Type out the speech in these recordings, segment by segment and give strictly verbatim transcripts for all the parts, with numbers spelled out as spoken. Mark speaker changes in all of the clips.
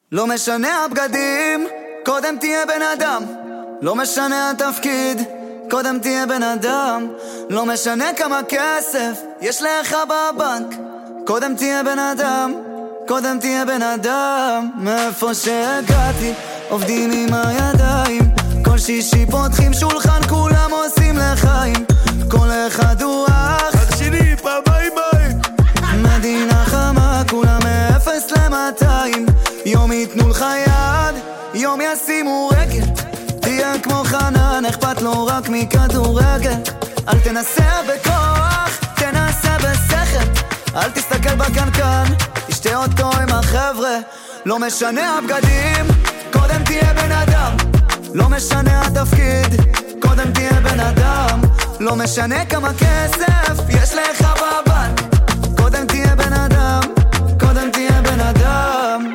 Speaker 1: לא משנה הבגדים, קודם תהיה בן אדם. לא משנה התפקיד, קודם תהיה בן אדם. לא משנה כמה כסף יש לך בבנק, קודם תהיה בן אדם, קודם תהיה בן אדם. מאיפה שהגעתי עובדים עם הידיים, כל שישי פותחים שולחן, כולם עושים לחיים. כל אחד הוא אח,
Speaker 2: אח שלי פה ביי ביי.
Speaker 1: מדינה חמה, כולם מאפס למאתיים. יום יתנו לך יד, יום ישימו רגל. תהיה כמו חנן, אכפת לו רק מכדורגל. אל תנסה בכוח, תנסה בשכל. אל תסתכל בקנקן, תשתה אותו עם החבר'ה. לא משנה הבגדים, קודם תהיה בן אדם. לא משנה התפקיד, קודם תהיה בן אדם. לא משנה כמה כסף יש לך בבנק, קודם תהיה בן אדם, קודם תהיה בן אדם.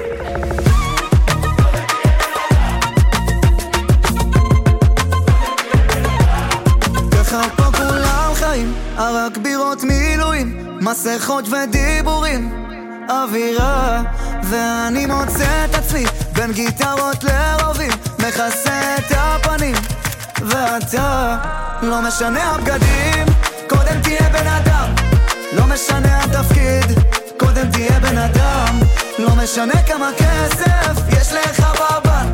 Speaker 1: ככה פה כולם חיים, רק בירות מילואים, מסכות ודיבורים, אווירה. ואני מוצא את עצמי בין גיטרות לרובים, מכסה את הפנים. ואתה, לא משנה הבגדים, קודם תהיה בן אדם. לא משנה התפקיד, קודם תהיה בן אדם. לא משנה כמה כסף יש לך בבנק,